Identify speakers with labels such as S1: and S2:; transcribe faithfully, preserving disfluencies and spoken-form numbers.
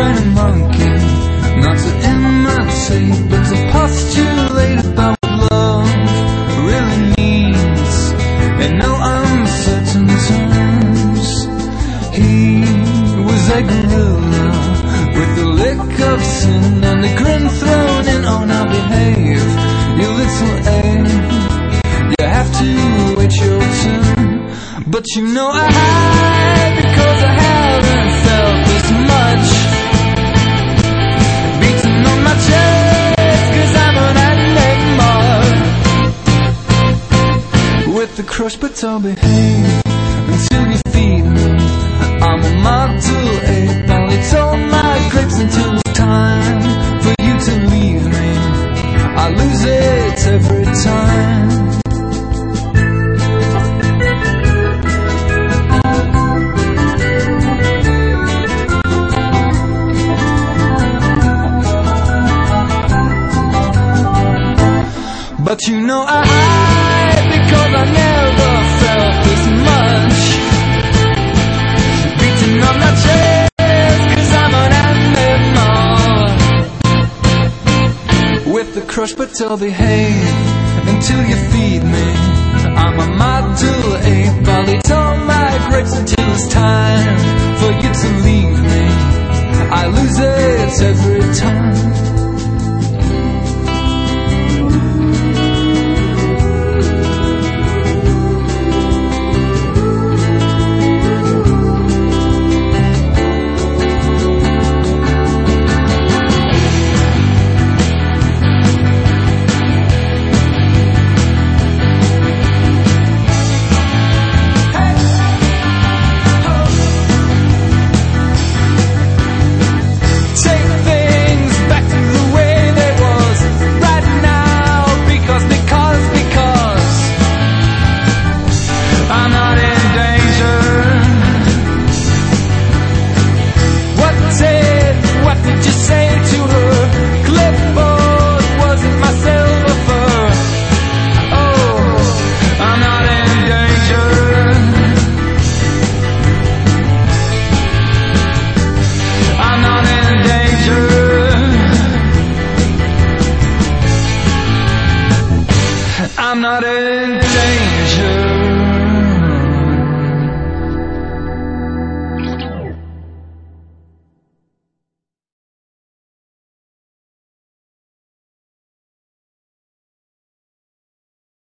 S1: train a monkey not to imitate, but to postulate about what love really means in no uncertain terms. He was a gorilla with the lick of sin and a grin thrown in. Oh, now behave, you little ape, you have to wait your turn. But you know I hide because I haven't felt this much. Beating on my chest cause I'm an animal with the crush, but I'll behave until you feed me. I'm a model ape, I'll eat all my grapes until it's time for you to leave me. I lose it every time. But you know I hide because I never felt this much. Beating on my chest cause I'm an animal with the crush, but I'll behave until you feed me. I'm a model ape, I'll eat all my grapes until it's time for you to leave me. I lose it every